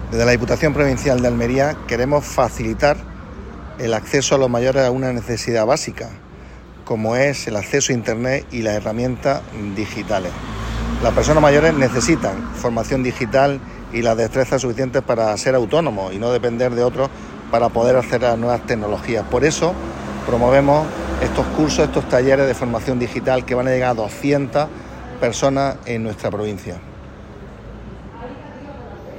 Desde la Diputación Provincial de Almería queremos facilitar el acceso a los mayores a una necesidad básica, como es el acceso a Internet y las herramientas digitales. Las personas mayores necesitan formación digital y las destrezas suficientes para ser autónomos y no depender de otros para poder acceder a las nuevas tecnologías. Por eso promovemos estos cursos, estos talleres de formación digital que van a llegar a 200 personas en nuestra provincia.